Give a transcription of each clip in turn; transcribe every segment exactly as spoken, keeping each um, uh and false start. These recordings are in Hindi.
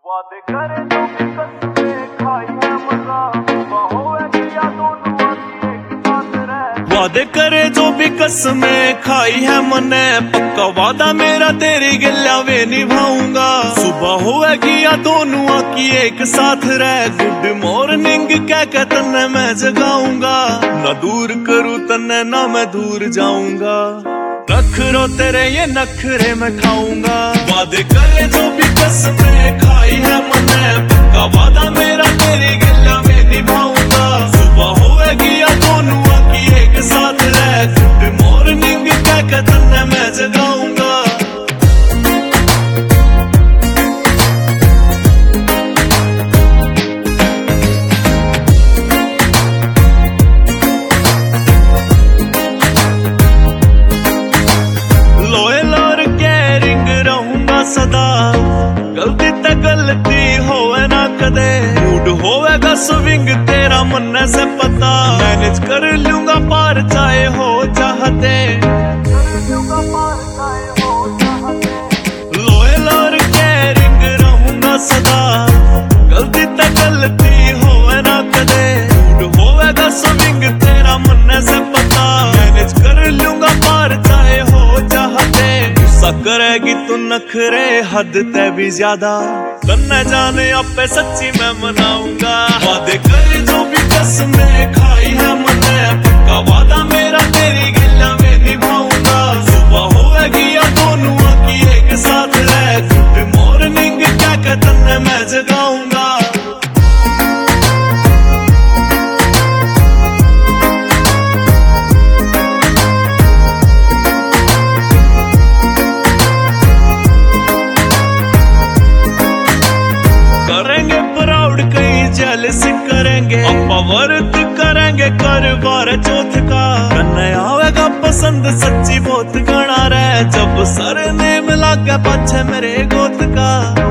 वादे करे जो भी कसमें खाई है मजा होएगी या दोनों आदमी एक साथ रह। वादे करे जो भी कसमें खाई है मने पक्का वादा मेरा तेरी गल्ला वे निभाऊंगा। सुबह होएगी या दोनों आकी एक साथ रह। गुड मॉर्निंग कह के तन्ने मैं जगाऊंगा। ना दूर करूँ तन्ने ना मैं दूर जाऊंगा। नखरो तेरे ये नखरे मैं खाऊंगा। वादे करे जो भी कसमें खाई है मने पक्का वादा मेरा तेरी गल्ला में निभाऊंगा। सुबह होएगी या दोनों आकी एक साथ रह। गुड मॉर्निंग कह के तन्ने मैं जगाऊंगा। सदा गलती ते गलती होवे ना कदे। मूड होवेगा स्विंग तेरा मन से पता। मैनेज कर लूंगा पार चाहे हो चाहते। लॉयल और केयरिंग रहूंगा सदा। गलती ते गलती होवे ना कदे। मूड होवेगा स्विंग तेरा मन से पता। मैनेज कर लूंगा पार चाहे हो चाहते। करेगी तू नखरे हद ते भी ज्यादा। तन्ने जाने आपे सच्ची मैं मनाऊंगा। वादे करे जो भी कसमें खाई है मने पक्का वादा मेरा तेरी गल्ला में निभाऊंगा। सुबह होएगी या दोनों आकी एक साथ रह। गुड मॉर्निंग कह के तन्ने मैं जगाऊंगा। करेंगे प्राउड कई जेलस करेंगे। अपा वर्त करेंगे कर बार चौथ का। कन्ने आवेगा पसंद सच्ची बहुत गणा रहे। जब सर नेम लागे पाछे मेरे गोत का।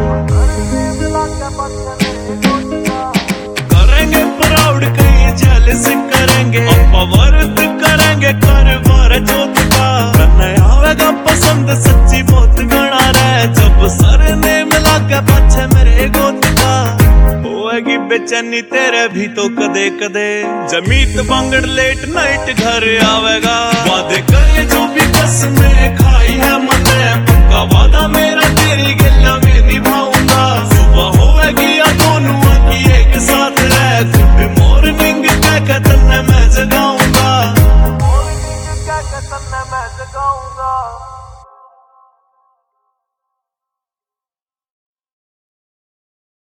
करेंगे प्राउड कई जेलस करेंगे। अपा वर्त करेंगे कर बार चौथ का। कन्ने आवेगा पसंद सच्ची बहुत गणा रहे। जब सर नेम लागे पाछे मेरे गोत होएगी बेचैनी तेरे भी तो कदे कदे। जमीत बांगड़ लेट नाइट घर आवेगा। वादे करे जो भी कसमें खाई है मने पक्का वादा